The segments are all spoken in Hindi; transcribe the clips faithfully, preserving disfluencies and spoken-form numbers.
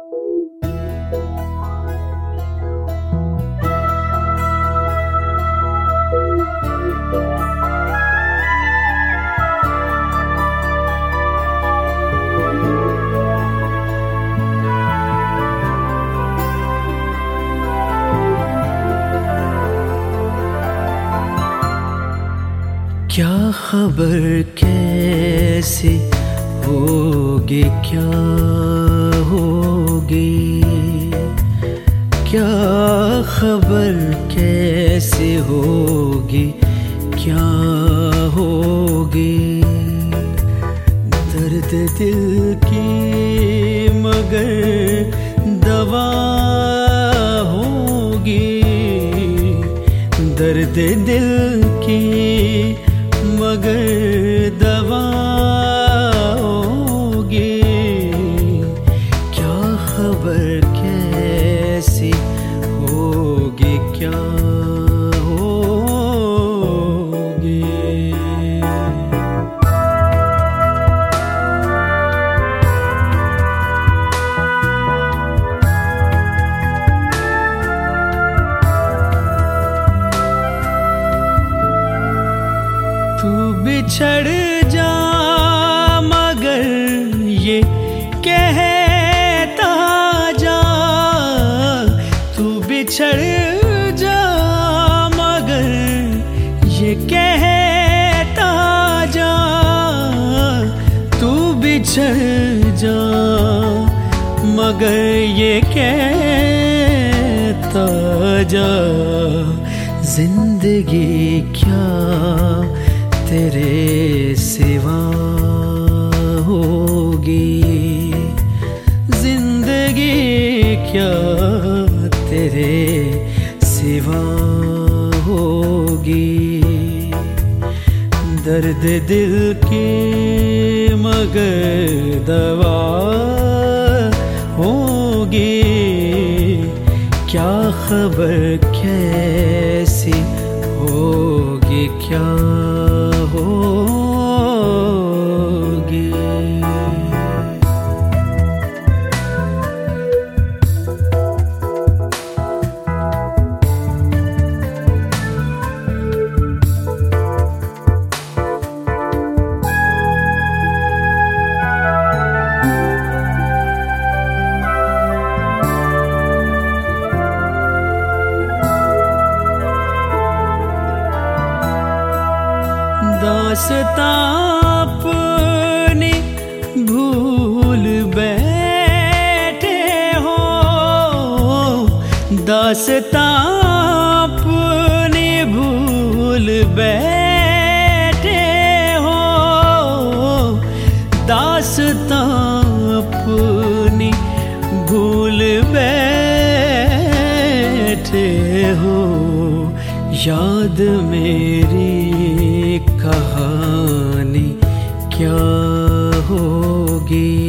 क्या खबर कैसे होगी, क्या होगी, क्या खबर कैसे होगी, क्या होगी। दर्द दिल की मगर दवा होगी, दर्द दिल की मगर दवा होगी। क्या खबर कैसी होगी, क्या होगी। तू बिछड़ जा मगर ये कहता जा, तू बिछड़ जा मगर ये कहता जा, तू बिछड़ जा मगर ये कहता जा। जिंदगी क्या तेरे सिवा होगी, जिंदगी क्या तेरे सिवा होगी। दर्द दिल की मगर दवा होगी। क्या खबर कैसी होगी, क्या होगी। दास्तां अपनी भूल बैठे हो, दास्तां अपनी भूल बैठे हो, दास्तां अपनी भूल बैठे हो। याद मेरी कहानी क्या होगी,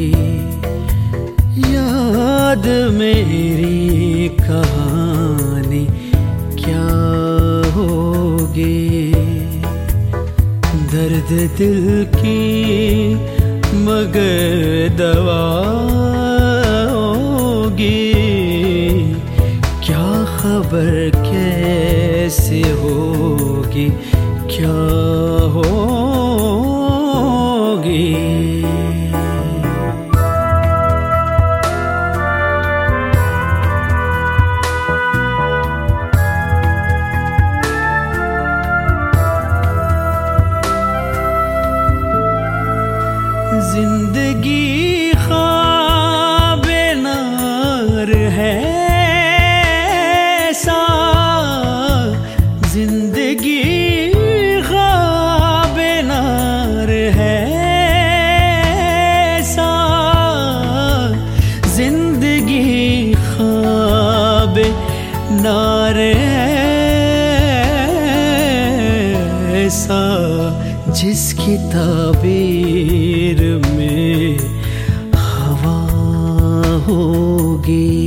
याद मेरी कहानी क्या होगी। दर्द दिल की मगर दवा होगी। क्या खबर कैसे होगी, क्या होगी। जिंदगी ख्वाबे नार है सा, जिंदगी ख्वाबे नार है सा, जिंदगी ख्वाबे नार है सा। जिसकी ताबीर में हवा होगी,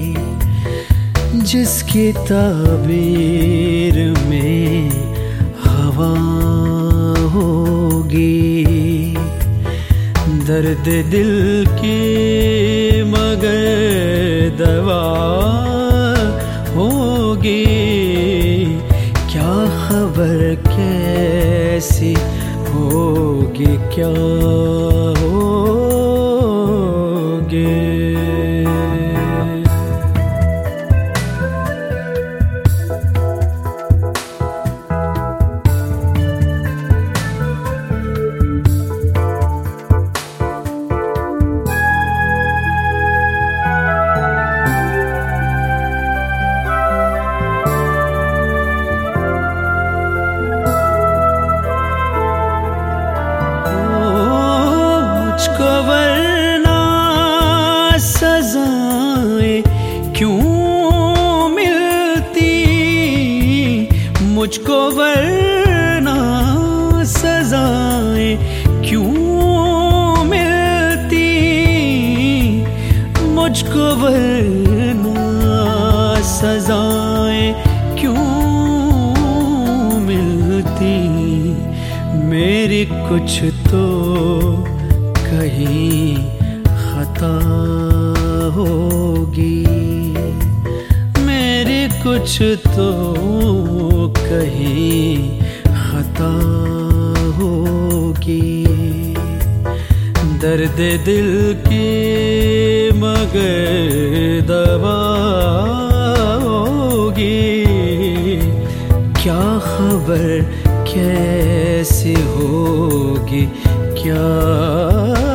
जिसकी ताबीर में हवा होगी। दर्द दिल की मगर दवा होगी, क्या खबर कैसी होगी, क्या होगी। मुझको वरना सजाएं क्यों मिलती, मुझको वरना सजाएं क्यों मिलती, मुझको वरना सजाएं क्यों मिलती। मेरी कुछ तो कहीं खता होगी, मेरी कुछ तो कहीं खता होगी। दर्द दिल की मगर दवा होगी, क्या खबर कैसी होगी, क्या